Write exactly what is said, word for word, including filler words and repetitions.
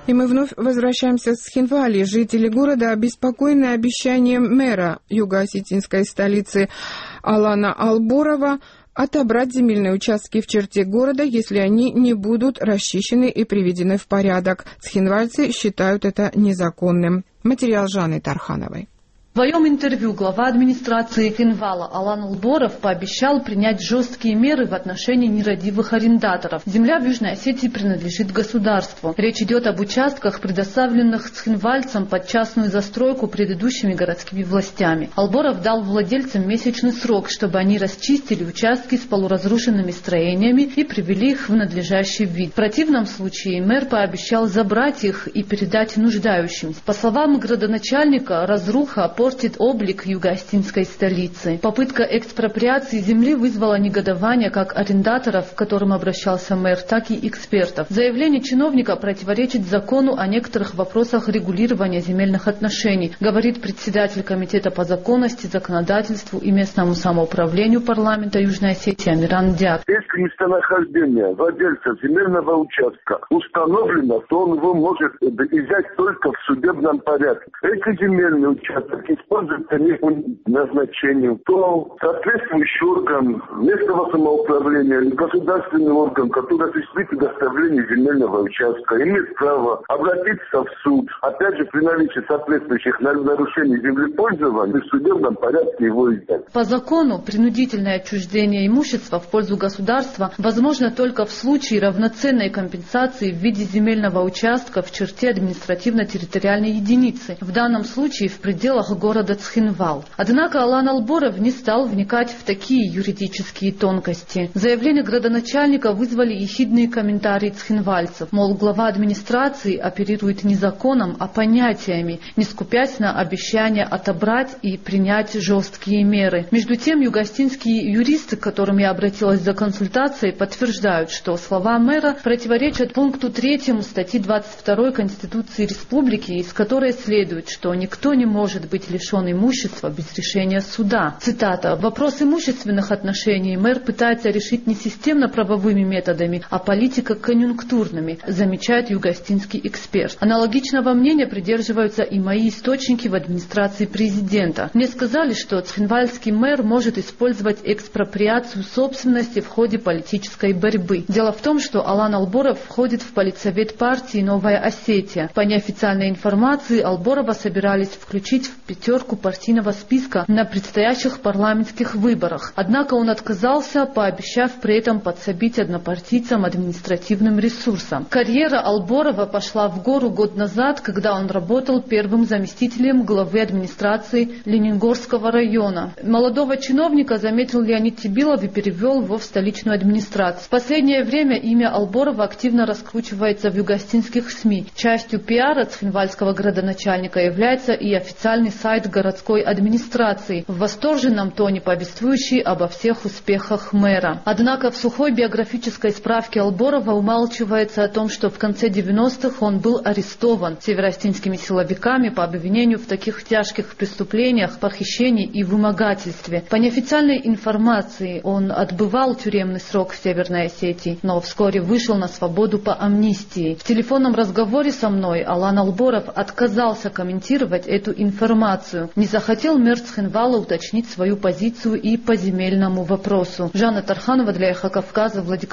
И мы вновь возвращаемся с Цхинвали. Жители города обеспокоены обещанием мэра юго-осетинской столицы Алана Алборова отобрать земельные участки в черте города, если они не будут расчищены и приведены в порядок. Цхинвальцы считают это незаконным. Материал Жанны Тархановой. В своем интервью глава администрации Цхинвала Алан Алборов пообещал принять жесткие меры в отношении нерадивых арендаторов. Земля в Южной Осетии принадлежит государству. Речь идет об участках, предоставленных цхинвальцам под частную застройку предыдущими городскими властями. Алборов дал владельцам месячный срок, чтобы они расчистили участки с полуразрушенными строениями и привели их в надлежащий вид. В противном случае мэр пообещал забрать их и передать нуждающимся. По словам градоначальника, разруха портит облик юго-осетинской столицы. Попытка экспроприации земли вызвала негодование как арендаторов, к которым обращался мэр, так и экспертов. Заявление чиновника противоречит закону о некоторых вопросах регулирования земельных отношений, говорит председатель комитета по законности, законодательству и местному самоуправлению парламента Южной Осетии Амиран Дяк. Если местонахождение владельца земельного участка установлено, то он его может взять только в судебном порядке. Эти земельные участки используются не по назначению, то соответствующий орган местного самоуправления или государственный орган, который осуществит предоставление земельного участка, имеет право обратиться в суд, опять же при наличии соответствующих нарушений землепользования, в судебном порядке его издать. По закону принудительное отчуждение имущества в пользу государства возможно только в случае равноценной компенсации в виде земельного участка в черте административно-территориальной единицы, в данном случае в пределах города Цхинвал. Однако Алан Алборов не стал вникать в такие юридические тонкости. Заявления градоначальника вызвали ехидные комментарии цхинвальцев. Мол, глава администрации оперирует не законом, а понятиями, не скупясь на обещания отобрать и принять жесткие меры. Между тем, юго-осетинские юристы, к которым я обратилась за консультацией, подтверждают, что слова мэра противоречат пункту третьему статьи двадцать второй Конституции Республики, из которой следует, что никто не может быть лишен имущества без решения суда. Цитата. «Вопрос имущественных отношений мэр пытается решить не системно-правовыми методами, а политико-конъюнктурными», замечает юго-осетинский эксперт. Аналогичного мнения придерживаются и мои источники в администрации президента. Мне сказали, что цхинвальский мэр может использовать экспроприацию собственности в ходе политической борьбы. Дело в том, что Алан Алборов входит в политсовет партии «Новая Осетия». По неофициальной информации, Алборова собирались включить в пятерку партийного списка на предстоящих парламентских выборах. Однако он отказался, пообещав при этом подсобить однопартийцам административным ресурсом. Карьера Алборова пошла в гору год назад, когда он работал первым заместителем главы администрации Лениногорского района. Молодого чиновника заметил Леонид Тибилов и перевел его в столичную администрацию. В последнее время имя Алборова активно раскручивается в юго-осетинских СМИ. Частью пиара цхинвальского градоначальника является и официальный сайт городской администрации, в восторженном тоне повествующий обо всех успехах мэра. Однако в сухой биографической справке Алборова умалчивается о том, что в конце девяностых он был арестован североосетинскими силовиками по обвинению в таких тяжких преступлениях, похищении и вымогательстве. По неофициальной информации он отбывал тюремный срок в Северной Осетии, но вскоре вышел на свободу по амнистии. В телефонном разговоре со мной Алан Алборов отказался комментировать эту информацию. Не захотел мэр Цхинвала уточнить свою позицию и по земельному вопросу. Жанна Тарханова для Эхо Кавказа, Владикавказ.